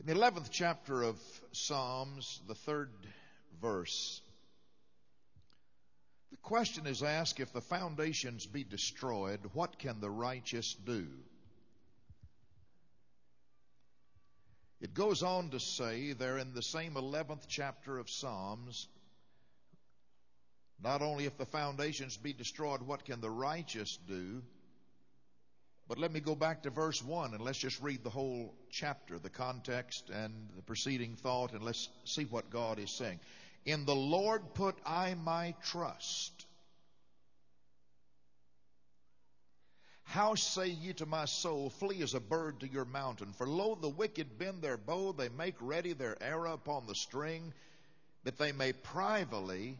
In the 11th chapter of Psalms, the 3rd verse, the question is asked, if the foundations be destroyed, what can the righteous do? It goes on to say there in the same 11th chapter of Psalms, not only if the foundations be destroyed, what can the righteous do? But let me go back to verse 1 and let's just read the whole chapter, the context and the preceding thought, and let's see what God is saying. In the Lord put I my trust. How say ye to my soul, flee as a bird to your mountain? For lo, the wicked bend their bow, they make ready their arrow upon the string, that they may privily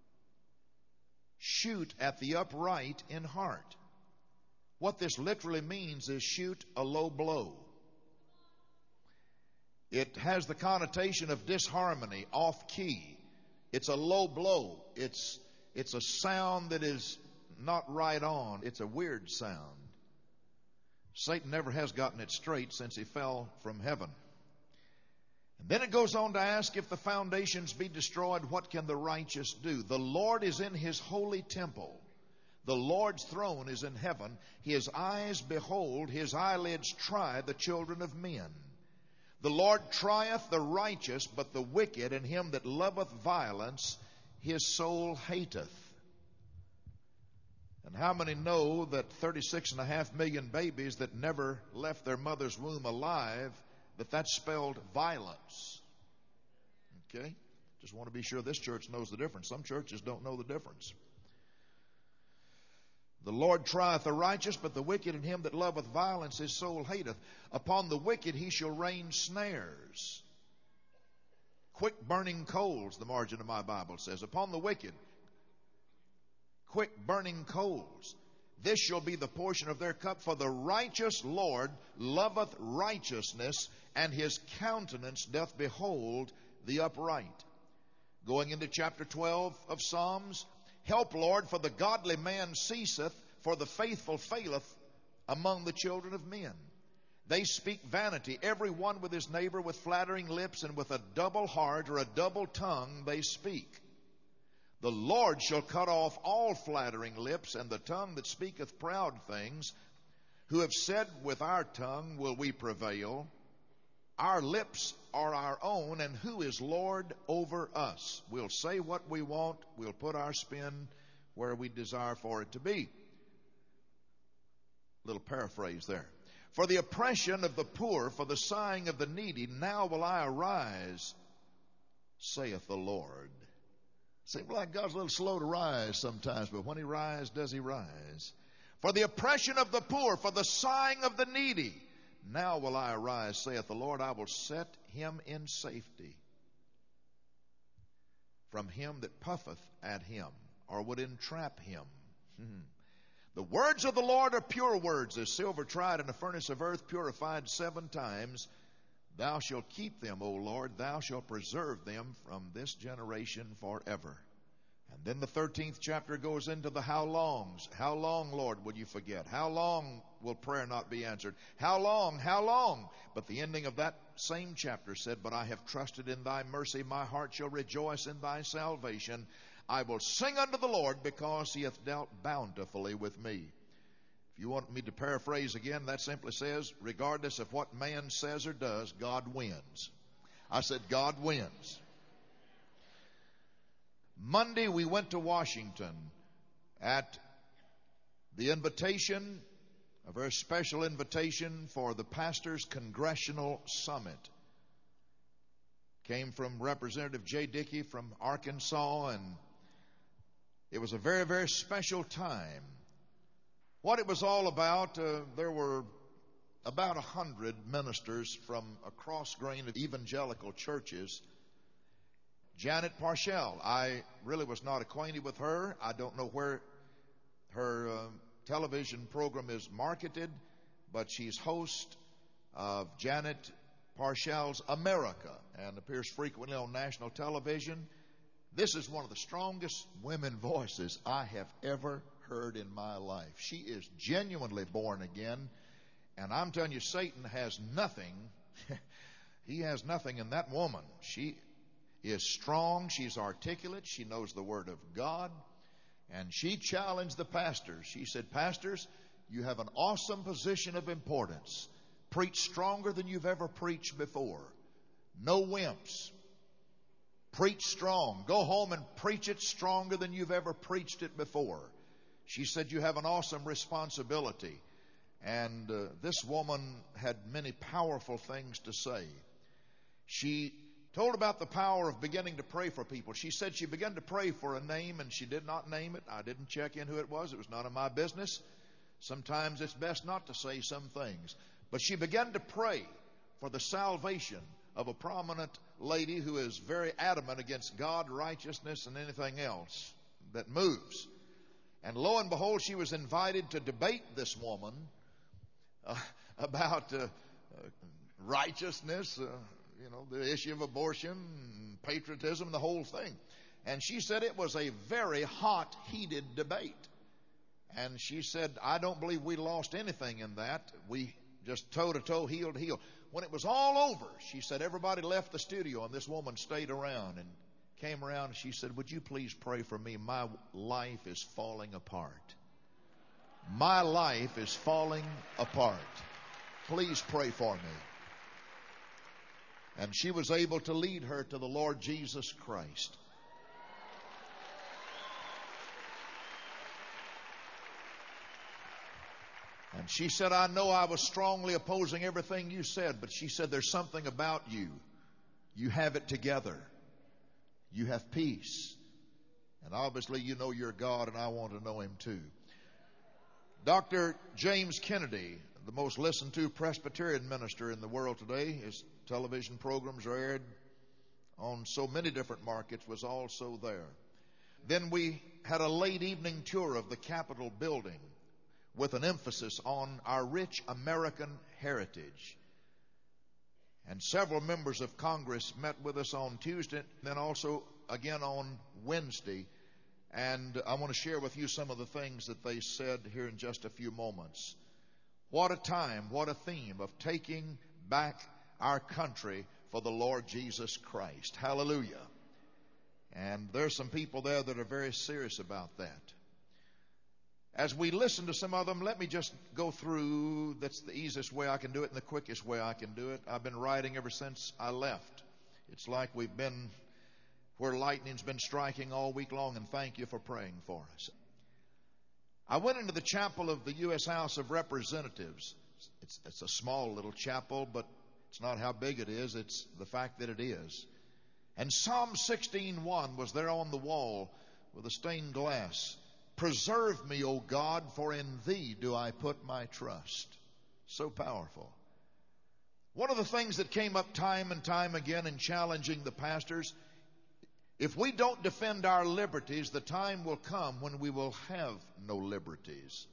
shoot at the upright in heart. What this literally means is shoot a low blow. It has the connotation of disharmony, off key. It's a low blow. It's a sound that is not right on. It's a weird sound. Satan never has gotten it straight since he fell from heaven. And then it goes on to ask, if the foundations be destroyed, what can the righteous do? The Lord is in his holy temple. The Lord's throne is in heaven. His eyes behold, his eyelids try the children of men. The Lord trieth the righteous, but the wicked and him that loveth violence, his soul hateth. And how many know that 36.5 million babies that never left their mother's womb alive, that's spelled violence? Okay? Just want to be sure this church knows the difference. Some churches don't know the difference. The Lord trieth the righteous, but the wicked and him that loveth violence his soul hateth. Upon the wicked he shall rain snares. Quick burning coals, the margin of my Bible says. Upon the wicked, quick burning coals. This shall be the portion of their cup. For the righteous Lord loveth righteousness, and his countenance doth behold the upright. Going into chapter 12 of Psalms, help, Lord, for the godly man ceaseth, for the faithful faileth among the children of men. They speak vanity, every one with his neighbor, with flattering lips, and with a double heart or a double tongue they speak. The Lord shall cut off all flattering lips, and the tongue that speaketh proud things, who have said, with our tongue will we prevail. Our lips are our own, and who is Lord over us? We'll say what we want. We'll put our spin where we desire for it to be. Little paraphrase there. For the oppression of the poor, for the sighing of the needy, now will I arise, saith the Lord. Seems like God's a little slow to rise sometimes, but when he rises, does he rise? For the oppression of the poor, for the sighing of the needy, now will I arise, saith the Lord. I will set him in safety from him that puffeth at him, or would entrap him. The words of the Lord are pure words, as silver tried in a furnace of earth, purified 7 times. Thou shalt keep them, O Lord. Thou shalt preserve them from this generation forever. And then the 13th chapter goes into the how longs. How long, Lord, will you forget? How long will prayer not be answered? How long? How long? But the ending of that same chapter said, but I have trusted in thy mercy. My heart shall rejoice in thy salvation. I will sing unto the Lord because he hath dealt bountifully with me. If you want me to paraphrase again, that simply says, regardless of what man says or does, God wins. I said, God wins. Monday we went to Washington at the invitation, a very special invitation for the Pastors' Congressional Summit. Came from Representative Jay Dickey from Arkansas, and it was a very, very special time. What it was all about, there were about 100 ministers from a cross-grain of evangelical churches. Janet Parshall, I really was not acquainted with her. I don't know where her television program is marketed, but she's host of Janet Parshall's America and appears frequently on national television. This is one of the strongest women voices I have ever heard in my life. She is genuinely born again, and I'm telling you, Satan has nothing He has nothing in that woman. She is strong. She's articulate. She knows the Word of God. And she challenged the pastors. She said, "Pastors, you have an awesome position of importance. Preach stronger than you've ever preached before. No wimps. Preach strong. Go home and preach it stronger than you've ever preached it before." She said, "You have an awesome responsibility." And this woman had many powerful things to say. She told about the power of beginning to pray for people. She said she began to pray for a name, and she did not name it. I didn't check in who it was. It was none of my business. Sometimes it's best not to say some things. But she began to pray for the salvation of a prominent lady who is very adamant against God, righteousness, and anything else that moves. And lo and behold, she was invited to debate this woman about righteousness, the issue of abortion, patriotism, the whole thing. And she said it was a very hot, heated debate. And she said, "I don't believe we lost anything in that. We just toe to toe, heel to heel." When it was all over, she said, everybody left the studio, and this woman stayed around and came around, and she said, "Would you please pray for me? My life is falling apart. My life is falling apart. Please pray for me." And she was able to lead her to the Lord Jesus Christ. And she said, "I know I was strongly opposing everything you said, but," she said, "there's something about you. You have it together. You have peace. And obviously you know your God, and I want to know Him too." Dr. James Kennedy, the most listened to Presbyterian minister in the world today, his television programs are aired on so many different markets, was also there. Then we had a late evening tour of the Capitol building with an emphasis on our rich American heritage. And several members of Congress met with us on Tuesday, then also again on Wednesday. And I want to share with you some of the things that they said here in just a few moments. What a time, what a theme of taking back our country for the Lord Jesus Christ. Hallelujah. And there's some people there that are very serious about that. As we listen to some of them, let me just go through. That's the easiest way I can do it and the quickest way I can do it. I've been writing ever since I left. It's like we've been where lightning's been striking all week long, and thank you for praying for us. I went into the chapel of the U.S. House of Representatives. It's a small little chapel, but it's not how big it is. It's the fact that it is. And Psalm 16:1 was there on the wall with a stained glass. "Preserve me, O God, for in Thee do I put my trust." So powerful. One of the things that came up time and time again in challenging the pastors, if we don't defend our liberties, the time will come when we will have no liberties.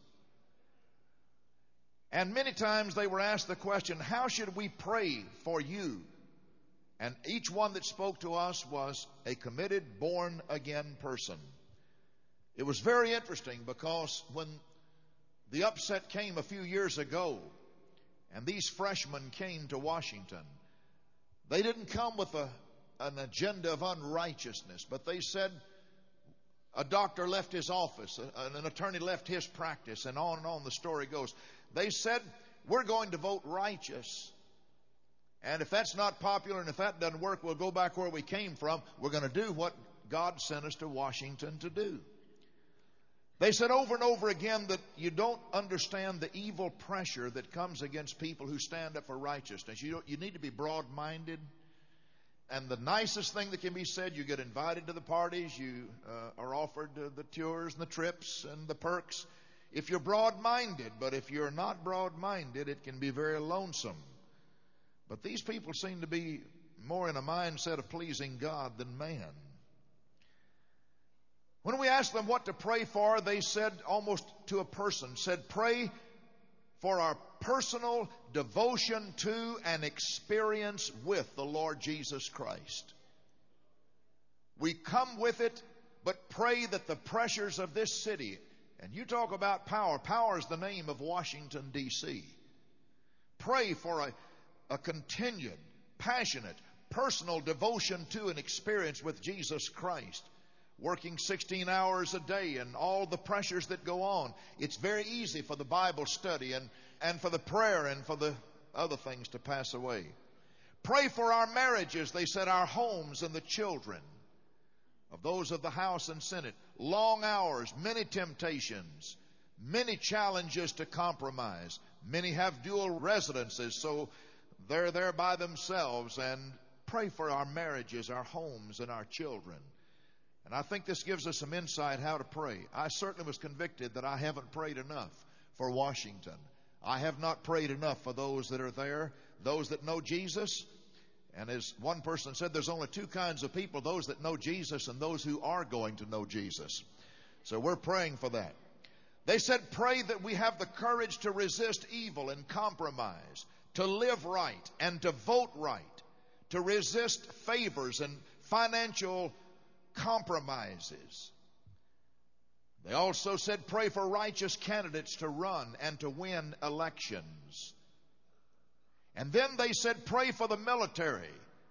And many times they were asked the question, how should we pray for you? And each one that spoke to us was a committed, born-again person. It was very interesting because when the upset came a few years ago and these freshmen came to Washington, they didn't come with an agenda of unrighteousness, but they said a doctor left his office, an attorney left his practice, and on the story goes. They said, we're going to vote righteous. And if that's not popular and if that doesn't work, we'll go back where we came from. We're going to do what God sent us to Washington to do. They said over and over again that you don't understand the evil pressure that comes against people who stand up for righteousness. You need to be broad-minded. And the nicest thing that can be said, you get invited to the parties, you are offered the tours and the trips and the perks if you're broad-minded. But if you're not broad-minded, it can be very lonesome. But these people seem to be more in a mindset of pleasing God than man. When we asked them what to pray for, they said, almost to a person, said, pray for our personal devotion to and experience with the Lord Jesus Christ. We come with it, but pray that the pressures of this city, and you talk about power. Power is the name of Washington, D.C. Pray for a continued passionate, personal devotion to and experience with Jesus Christ. Working 16 hours a day and all the pressures that go on, it's very easy for the Bible study and for the prayer and for the other things to pass away. Pray for our marriages, they said, our homes and the children of those of the House and Senate. Long hours, many temptations, many challenges to compromise. Many have dual residences, so they're there by themselves. And pray for our marriages, our homes, and our children. And I think this gives us some insight how to pray. I certainly was convicted that I haven't prayed enough for Washington. I have not prayed enough for those that are there, those that know Jesus. And as one person said, there's only two kinds of people, those that know Jesus and those who are going to know Jesus. So we're praying for that. They said, pray that we have the courage to resist evil and compromise, to live right and to vote right, to resist favors and financial compromises. They also said, pray for righteous candidates to run and to win elections. And then they said, pray for the military.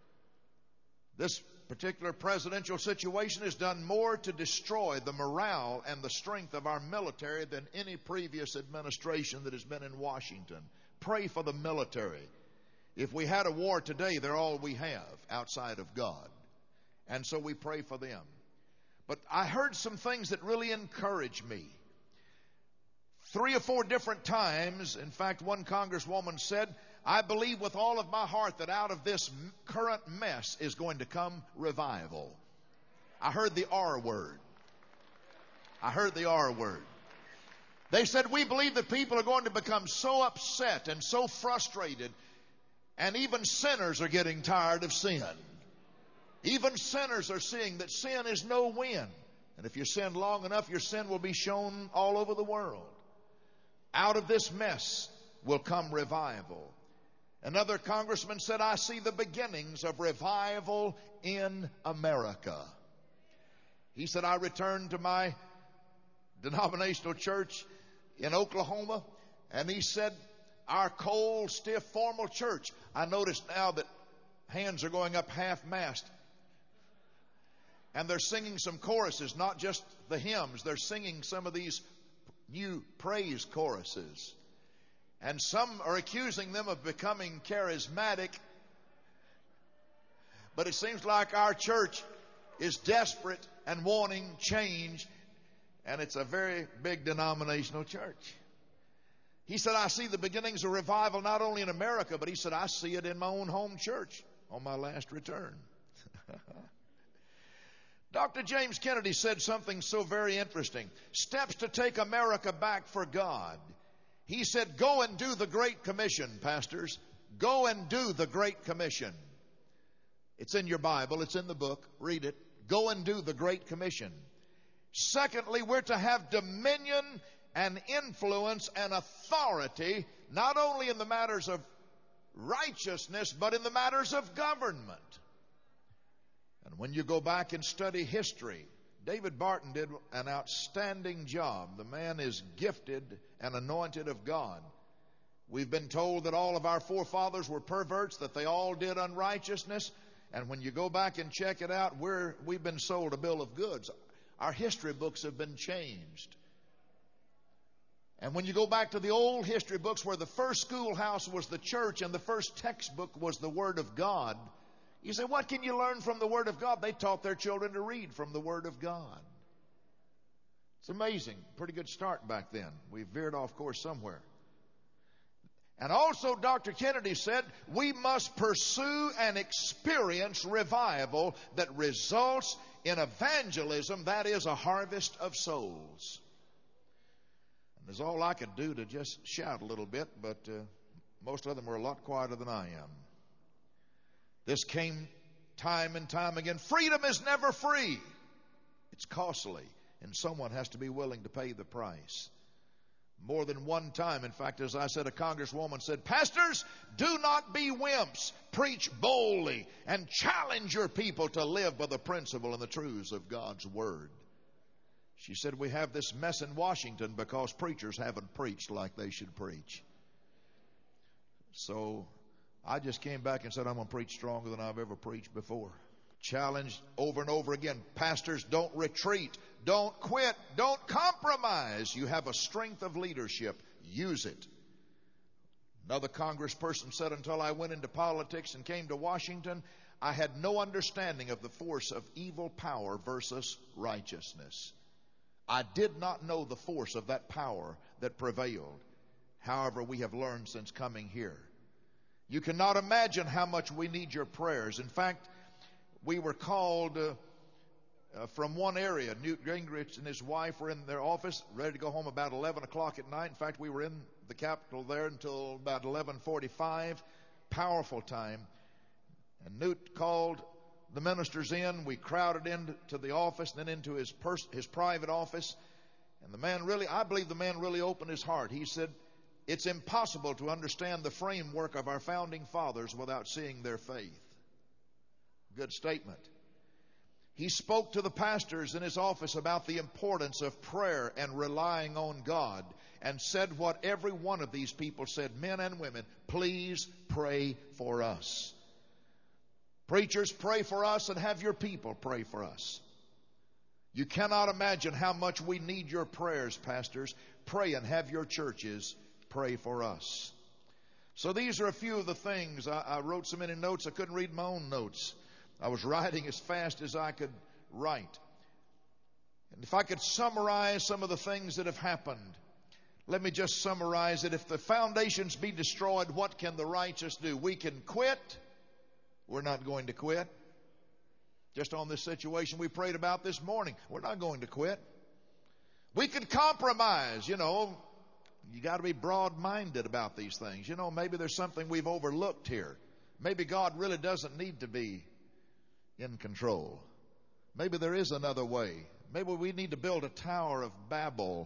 This particular presidential situation has done more to destroy the morale and the strength of our military than any previous administration that has been in Washington. Pray for the military. If we had a war today, they're all we have outside of God. And so we pray for them. But I heard some things that really encouraged me. 3 or 4 different times, in fact, one congresswoman said, I believe with all of my heart that out of this current mess is going to come revival. I heard the R word. I heard the R word. They said, we believe that people are going to become so upset and so frustrated, and even sinners are getting tired of sin. Even sinners are seeing that sin is no win. And if you sin long enough, your sin will be shown all over the world. Out of this mess will come revival. Another congressman said, I see the beginnings of revival in America. He said, I returned to my denominational church in Oklahoma, and he said, our cold, stiff, formal church, I noticed now that hands are going up half-mast. And they're singing some choruses, not just the hymns. They're singing some of these new praise choruses. And some are accusing them of becoming charismatic. But it seems like our church is desperate and wanting change. And it's a very big denominational church. He said, I see the beginnings of revival not only in America, but he said, I see it in my own home church on my last return. Dr. James Kennedy said something so very interesting. Steps to take America back for God. He said, go and do the Great Commission, pastors. Go and do the Great Commission. It's in your Bible. It's in the book. Read it. Go and do the Great Commission. Secondly, we're to have dominion and influence and authority, not only in the matters of righteousness, but in the matters of government. And when you go back and study history, David Barton did an outstanding job. The man is gifted and anointed of God. We've been told that all of our forefathers were perverts, that they all did unrighteousness. And when you go back and check it out, we've been sold a bill of goods. Our history books have been changed. And when you go back to the old history books where the first schoolhouse was the church and the first textbook was the Word of God, you say, what can you learn from the Word of God? They taught their children to read from the Word of God. It's amazing. Pretty good start back then. We veered off course somewhere. And also Dr. Kennedy said, we must pursue and experience revival that results in evangelism, that is a harvest of souls. And that's all I could do to just shout a little bit, but most of them were a lot quieter than I am. This came time and time again. Freedom is never free. It's costly, and someone has to be willing to pay the price. More than one time, in fact, as I said, a congresswoman said, pastors, do not be wimps. Preach boldly and challenge your people to live by the principle and the truths of God's Word. She said, we have this mess in Washington because preachers haven't preached like they should preach. So I just came back and said, I'm going to preach stronger than I've ever preached before. Challenged over and over again. Pastors, don't retreat. Don't quit. Don't compromise. You have a strength of leadership. Use it. Another congressperson said, until I went into politics and came to Washington, I had no understanding of the force of evil power versus righteousness. I did not know the force of that power that prevailed. However, we have learned since coming here. You cannot imagine how much we need your prayers. In fact, we were called from one area. Newt Gingrich and his wife were in their office, ready to go home about 11 o'clock at night. In fact, we were in the Capitol there until about 11:45. Powerful time. And Newt called the ministers in. We crowded into the office, then into his private office. And the man really, I believe the man really opened his heart. He said, it's impossible to understand the framework of our founding fathers without seeing their faith. Good statement. He spoke to the pastors in his office about the importance of prayer and relying on God, and said what every one of these people said, men and women, please pray for us. Preachers, pray for us, and have your people pray for us. You cannot imagine how much we need your prayers, pastors. Pray and have your churches pray for us. So these are a few of the things. I wrote so many notes I couldn't read my own notes. I was writing as fast as I could write. And if I could summarize some of the things that have happened, let me just summarize it. If the foundations be destroyed, what can the righteous do? We can quit. We're not going to quit. Just on this situation we prayed about this morning, we're not going to quit. We can compromise. You got to be broad-minded about these things. Maybe there's something we've overlooked here. Maybe God really doesn't need to be in control. Maybe there is another way. Maybe we need to build a Tower of Babel.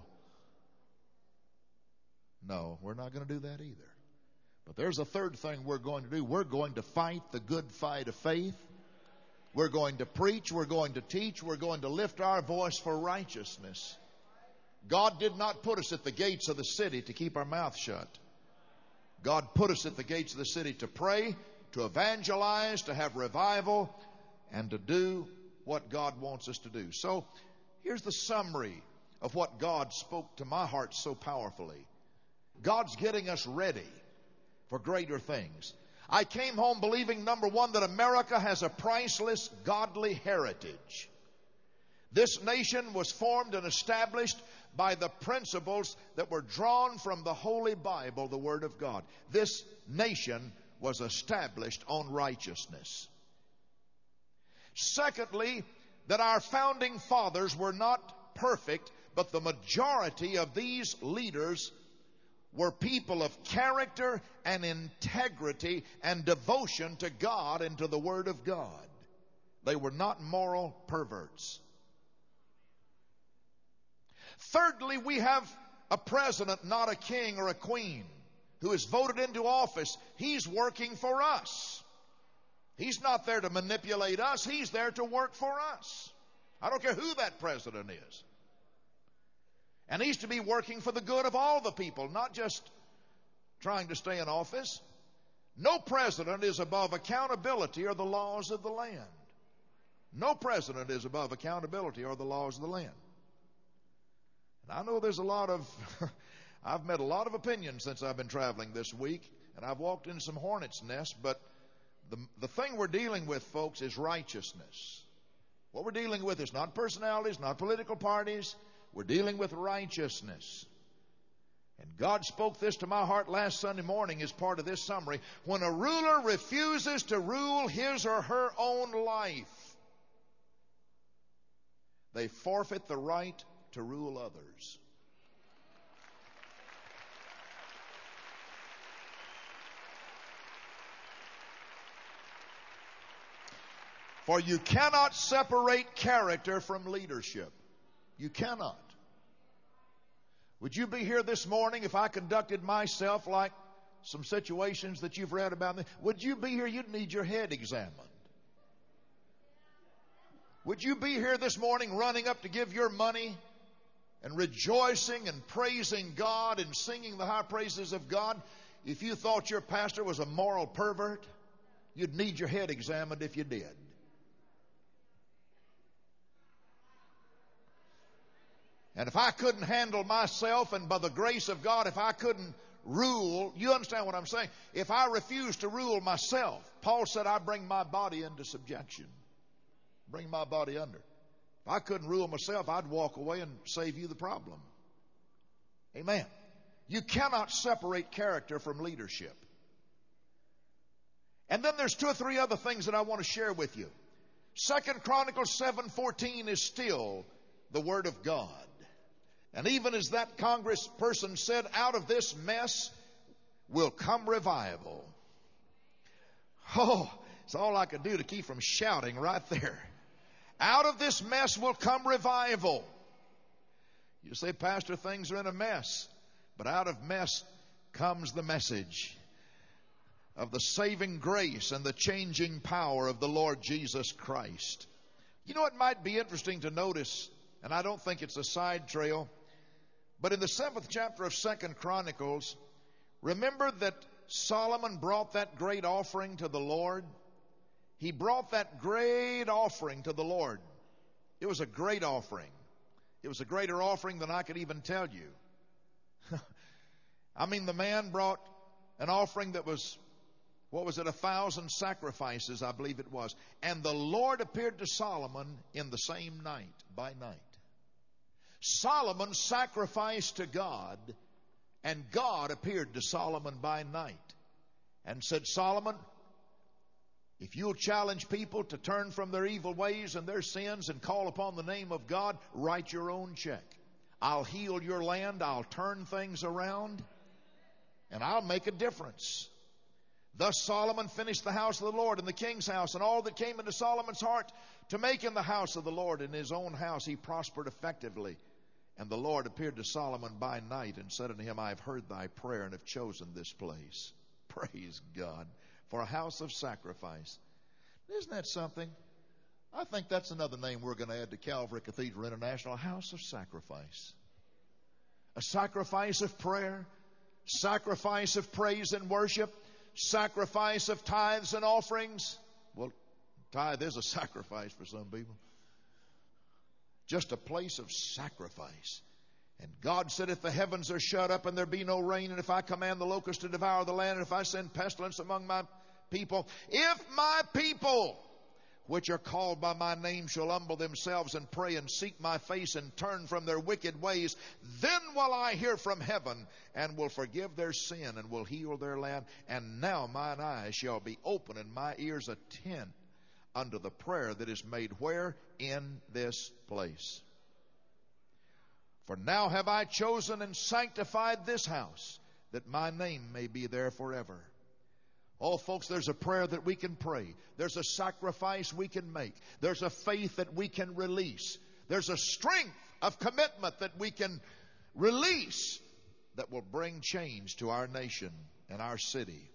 No, we're not going to do that either. But there's a third thing we're going to do. We're going to fight the good fight of faith. We're going to preach. We're going to teach. We're going to lift our voice for righteousness. God did not put us at the gates of the city to keep our mouth shut. God put us at the gates of the city to pray, to evangelize, to have revival, and to do what God wants us to do. So here's the summary of what God spoke to my heart so powerfully. God's getting us ready for greater things. I came home believing, number one, that America has a priceless godly heritage. This nation was formed and established by the principles that were drawn from the Holy Bible, the Word of God. This nation was established on righteousness. Secondly, that our founding fathers were not perfect, but the majority of these leaders were people of character and integrity and devotion to God and to the Word of God. They were not moral perverts. Thirdly, we have a president, not a king or a queen, who is voted into office. He's working for us. He's not there to manipulate us. He's there to work for us. I don't care who that president is. And he's to be working for the good of all the people, not just trying to stay in office. No president is above accountability or the laws of the land. No president is above accountability or the laws of the land. And I know there's a lot of, I've met a lot of opinions since I've been traveling this week, and I've walked in some hornets' nests, but the thing we're dealing with, folks, is righteousness. What we're dealing with is not personalities, not political parties. We're dealing with righteousness. And God spoke this to my heart last Sunday morning as part of this summary. When a ruler refuses to rule his or her own life, they forfeit the right to rule others. For you cannot separate character from leadership. You cannot. Would you be here this morning if I conducted myself like some situations that you've read about me? Would you be here? You'd need your head examined. Would you be here this morning running up to give your money and rejoicing and praising God and singing the high praises of God if you thought your pastor was a moral pervert, you'd need your head examined if you did. And if I couldn't handle myself, and by the grace of God, if I couldn't rule, you understand what I'm saying? If I refused to rule myself, Paul said, I bring my body into subjection. Bring my body under. If I couldn't rule myself, I'd walk away and save you the problem. Amen. You cannot separate character from leadership. And then there's 2 or 3 other things that I want to share with you. 2 Chronicles 7:14 is still the Word of God. And even as that congressperson said, out of this mess will come revival. Oh, it's all I could do to keep from shouting right there. Out of this mess will come revival. You say, Pastor, things are in a mess. But out of mess comes the message of the saving grace and the changing power of the Lord Jesus Christ. You know, it might be interesting to notice, and I don't think it's a side trail, but in the 7th chapter of 2 Chronicles, remember that Solomon brought that great offering to the Lord? He brought that great offering to the Lord. It was a great offering. It was a greater offering than I could even tell you. I mean, the man brought an offering that was, 1,000 sacrifices, I believe it was. And the Lord appeared to Solomon in the same night, by night. Solomon sacrificed to God, and God appeared to Solomon by night and said, Solomon, if you'll challenge people to turn from their evil ways and their sins and call upon the name of God, write your own check. I'll heal your land, I'll turn things around, and I'll make a difference. Thus Solomon finished the house of the Lord and the king's house, and all that came into Solomon's heart to make in the house of the Lord. In his own house he prospered effectively. And the Lord appeared to Solomon by night and said unto him, I have heard thy prayer and have chosen this place. Praise God, for a house of sacrifice. Isn't that something? I think that's another name we're going to add to Calvary Cathedral International, a house of sacrifice. A sacrifice of prayer, sacrifice of praise and worship, sacrifice of tithes and offerings. Well, tithe is a sacrifice for some people. Just a place of sacrifice. And God said, if the heavens are shut up and there be no rain, and if I command the locust to devour the land, and if I send pestilence among my people, if my people, which are called by my name, shall humble themselves and pray and seek my face and turn from their wicked ways, then will I hear from heaven and will forgive their sin and will heal their land. And now mine eyes shall be open and my ears attend unto the prayer that is made where? In this place. For now have I chosen and sanctified this house, that my name may be there forever. Oh, folks, there's a prayer that we can pray. There's a sacrifice we can make. There's a faith that we can release. There's a strength of commitment that we can release that will bring change to our nation and our city.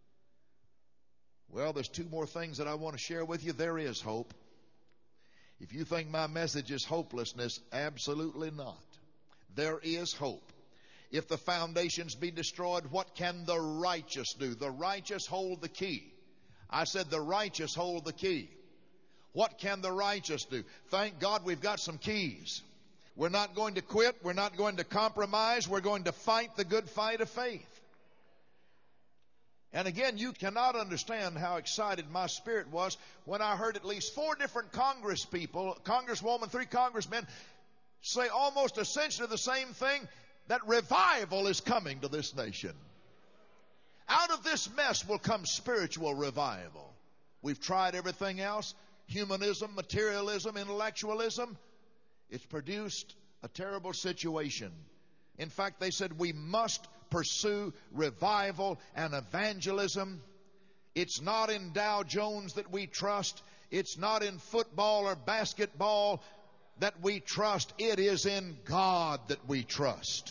Well, there's 2 more things that I want to share with you. There is hope. If you think my message is hopelessness, absolutely not. There is hope. If the foundations be destroyed, what can the righteous do? The righteous hold the key. I said the righteous hold the key. What can the righteous do? Thank God we've got some keys. We're not going to quit. We're not going to compromise. We're going to fight the good fight of faith. And again, you cannot understand how excited my spirit was when I heard at least 4 different congresswoman, 3 congressmen say almost essentially the same thing, that revival is coming to this nation. Out of this mess will come spiritual revival. We've tried everything else, humanism, materialism, intellectualism. It's produced a terrible situation. In fact, they said we must pursue revival and evangelism. It's not in Dow Jones that we trust. It's not in football or basketball that we trust. It is in God that we trust.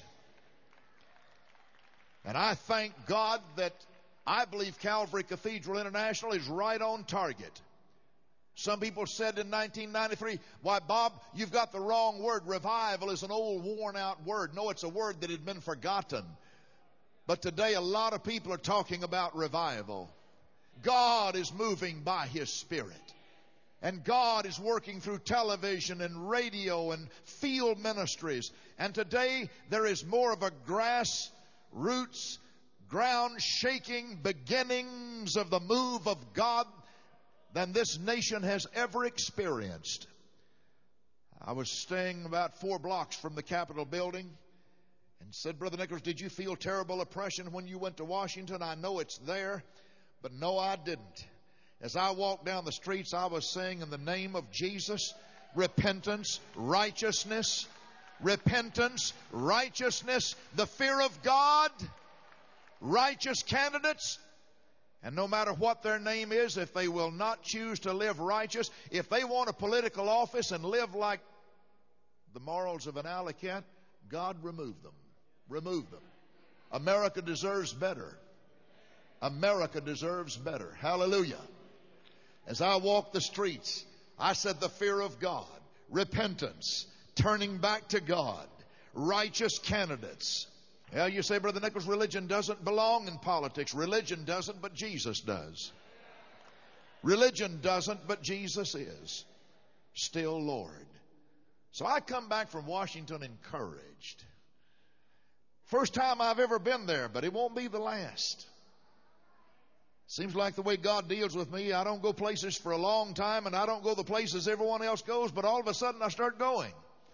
And I thank God that I believe Calvary Cathedral International is right on target. Some people said in 1993, why, Bob, you've got the wrong word. Revival is an old, worn-out word. No, it's a word that had been forgotten. But today a lot of people are talking about revival. God is moving by His Spirit. And God is working through television and radio and field ministries. And today there is more of a grassroots, ground-shaking beginnings of the move of God than this nation has ever experienced. I was staying about 4 blocks from the Capitol building and said, Brother Nichols, did you feel terrible oppression when you went to Washington? I know it's there, but no, I didn't. As I walked down the streets, I was saying in the name of Jesus, repentance, righteousness, the fear of God, righteous candidates. And no matter what their name is, if they will not choose to live righteous, if they want a political office and live like the morals of an alley cat, God remove them. Remove them. America deserves better. America deserves better. Hallelujah. As I walked the streets, I said the fear of God, repentance, turning back to God, righteous candidates. Well, you say, Brother Nichols, religion doesn't belong in politics. Religion doesn't, but Jesus does. Religion doesn't, but Jesus is still Lord. So I come back from Washington encouraged. First time I've ever been there, but it won't be the last. Seems like the way God deals with me, I don't go places for a long time, and I don't go the places everyone else goes, but all of a sudden I start going.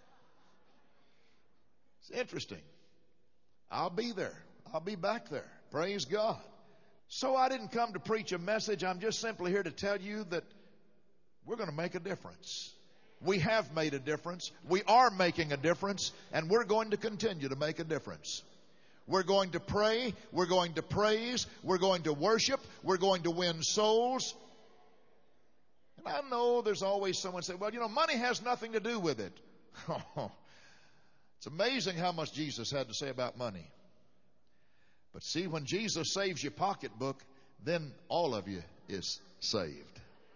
It's interesting. I'll be there. I'll be back there. Praise God. So I didn't come to preach a message. I'm just simply here to tell you that we're going to make a difference. We have made a difference. We are making a difference, and we're going to continue to make a difference. We're going to pray. We're going to praise. We're going to worship. We're going to win souls. And I know there's always someone say, well, money has nothing to do with it. It's amazing how much Jesus had to say about money. But see, when Jesus saves your pocketbook, then all of you is saved.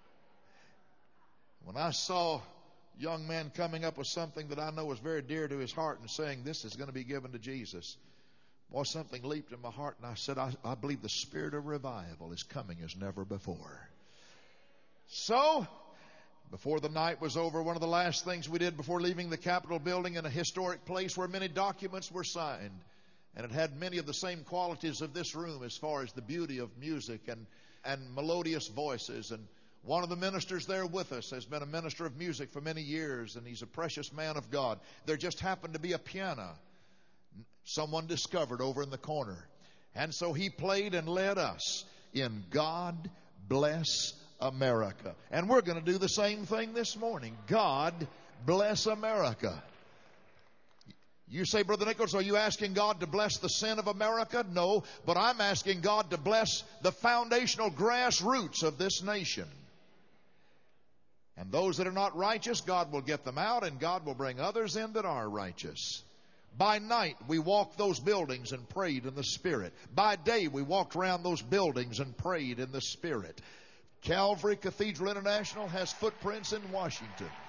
When I saw a young man coming up with something that I know was very dear to his heart and saying, this is going to be given to Jesus, boy, something leaped in my heart, and I said, I believe the spirit of revival is coming as never before. So, before the night was over, one of the last things we did before leaving the Capitol building in a historic place where many documents were signed, and it had many of the same qualities of this room as far as the beauty of music and melodious voices. And one of the ministers there with us has been a minister of music for many years, and he's a precious man of God. There just happened to be a piano someone discovered over in the corner. And so he played and led us in God Bless America. And we're going to do the same thing this morning. God bless America. You say, Brother Nichols, are you asking God to bless the sin of America? No, but I'm asking God to bless the foundational grassroots of this nation. And those that are not righteous, God will get them out, and God will bring others in that are righteous. By night, we walked those buildings and prayed in the Spirit. By day, we walked around those buildings and prayed in the Spirit. Calvary Cathedral International has footprints in Washington.